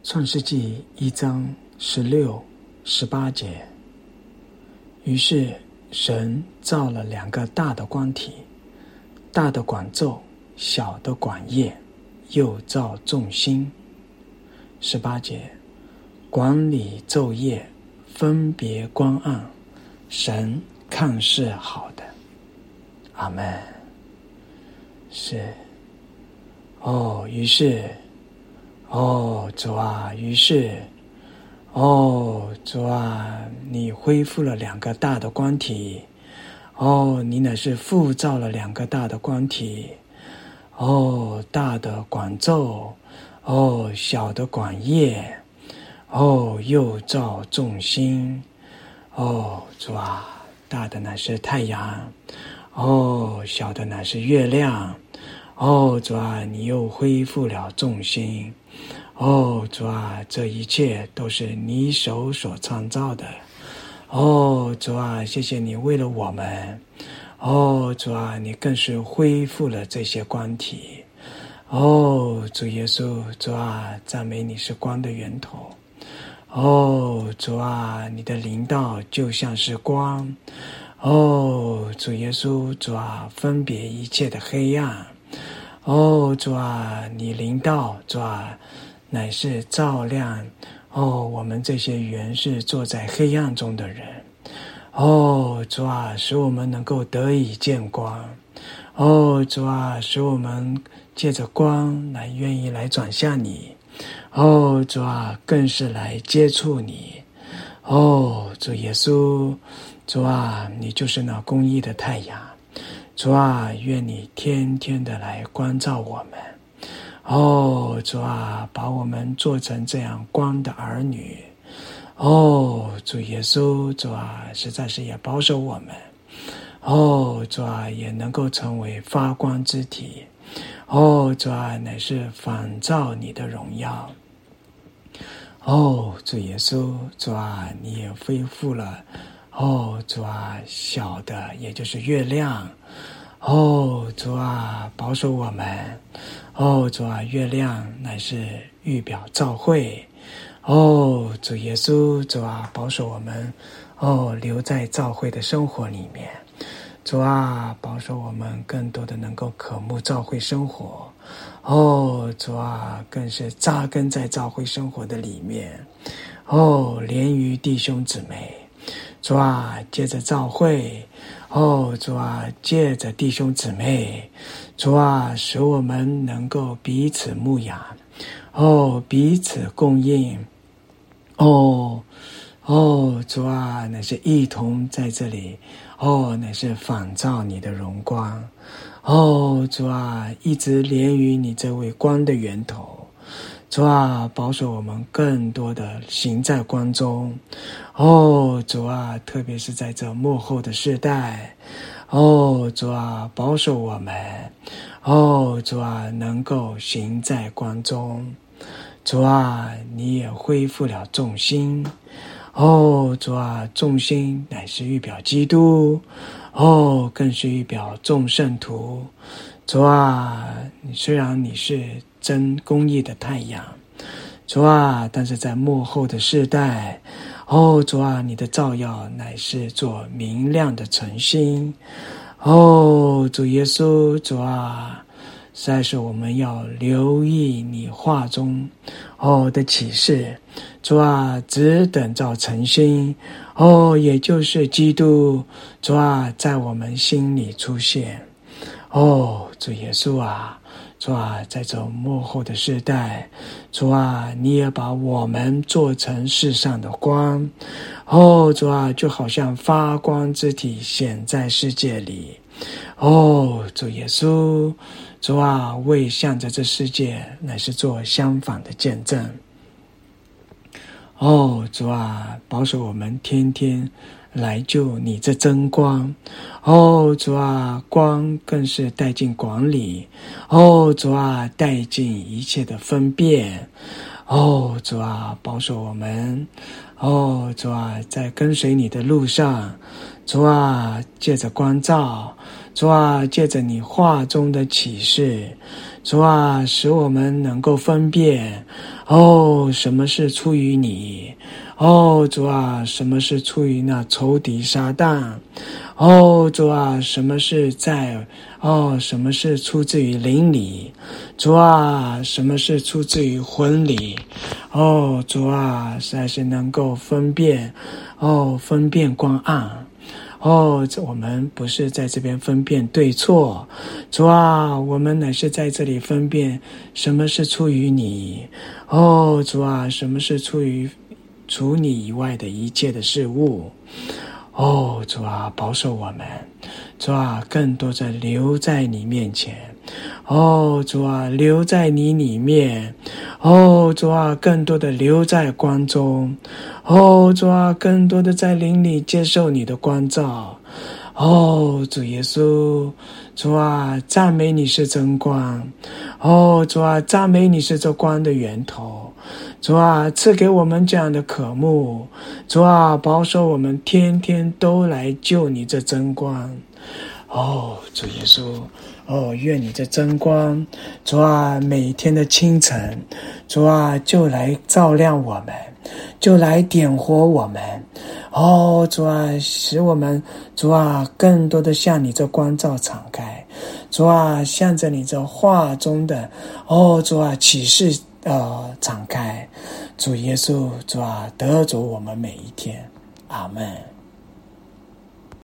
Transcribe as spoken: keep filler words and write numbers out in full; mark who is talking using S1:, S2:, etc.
S1: 创世纪一章十六、十八节。于是神造了两个大的光体，大的管昼，小的管夜，又造众星。十八节，管理昼夜，分别光暗，神看是好的。阿们。是。哦，于是，哦，主啊，于是，哦，主啊，你恢复了两个大的光体，哦，你乃是复造了两个大的光体，哦，大的管昼，哦，小的管夜，哦，又造众星，哦，主啊，大的乃是太阳，哦，小的乃是月亮，哦，主啊，你又恢复了众星，哦，主啊，这一切都是你手所创造的，哦，主啊，谢谢你为了我们，哦，主啊，你更是恢复了这些光体，哦，主耶稣，主啊，赞美你是光的源头，哦，主啊，你的灵道就像是光，哦，主耶稣，主啊，分别一切的黑暗，哦，主啊，你灵道，主啊，乃是照亮，哦，我们这些原是坐在黑暗中的人，哦，主啊，使我们能够得以见光，哦，主啊，使我们借着光来愿意来转向你，哦，主啊，更是来接触你，哦，主耶稣，主啊，你就是那公义的太阳，主啊，愿你天天的来光照我们，哦，主啊，把我们做成这样光的儿女，哦，主耶稣，主啊，实在是也保守我们，哦，主啊，也能够成为发光之体，哦，主啊，乃是仿照你的荣耀，哦，主耶稣，主啊，你也恢复了，哦，主啊，小的也就是月亮，哦，主啊，保守我们，哦，主啊，月亮乃是预表照会，哦，主耶稣，主啊，保守我们，哦，留在照会的生活里面，主啊，保守我们更多的能够渴慕照会生活，哦，主啊，更是扎根在照会生活的里面，哦，连于弟兄姊妹，主啊，借着照会，哦，主啊，借着弟兄姊妹，主啊，使我们能够彼此牧养，哦，彼此供应，哦，哦，主啊，乃是一同在这里，哦，乃是仿照你的荣光，哦，主啊，一直连于你这位光的源头，主啊，保守我们更多的行在光中，哦，主啊，特别是在这末后的世代，哦，主啊，保守我们，哦，主啊，能够行在光中，主啊，你也恢复了众星，哦，主啊，众星乃是预表基督，哦，更是预表众圣徒，主啊，虽然你是真公义的太阳，主啊，但是在末后的世代，哦，主啊，你的照耀乃是做明亮的晨星，哦，主耶稣，主啊，实在是我们要留意你话中哦的启示，主啊，只等照晨星，哦，也就是基督，主啊，在我们心里出现，哦，主耶稣啊，主啊，在这末后的世代，主啊，你也把我们做成世上的光，哦，主啊，就好像发光之体显在世界里，哦，主耶稣，主啊，为向着这世界乃是做相反的见证，哦，主啊，保守我们天天来就你这真光，哦，主啊，光更是带进光里，哦，主啊，带进一切的分辨，哦，主啊，保守我们，哦，主啊，在跟随你的路上，主啊，借着光照，主啊，借着你话中的启示， 主啊，使我们能够分辨，哦，什么是出于你，哦，主啊，什么是出于那仇敌撒旦，哦，主啊，什么是在，哦，什么是出自于灵里，主啊，什么是出自于魂里，哦，主啊，实在是能够分辨，哦，分辨光暗。哦，我们不是在这边分辨对错，主啊，我们乃是在这里分辨什么是出于你。哦，主啊，什么是出于除你以外的一切的事物。哦，主啊，保守我们，主啊，更多的留在你面前。哦，主啊，留在你里面。哦，主啊，更多的留在光中。哦，主啊，更多的在灵里接受你的光照。哦，主耶稣，主啊，赞美你是真光。哦，主啊，赞美你是这光的源头。主啊，赐给我们这样的渴慕。主啊，保守我们天天都来救你这真光。哦，主耶稣，哦，愿你这真光，主啊，每天的清晨，主啊，就来照亮我们，就来点火我们。哦，主啊，使我们，主啊，更多的向你这光照敞开。主啊，向着你这话中的，哦，主啊，启示呃敞开。主耶稣，主啊，得着我们每一天。阿们。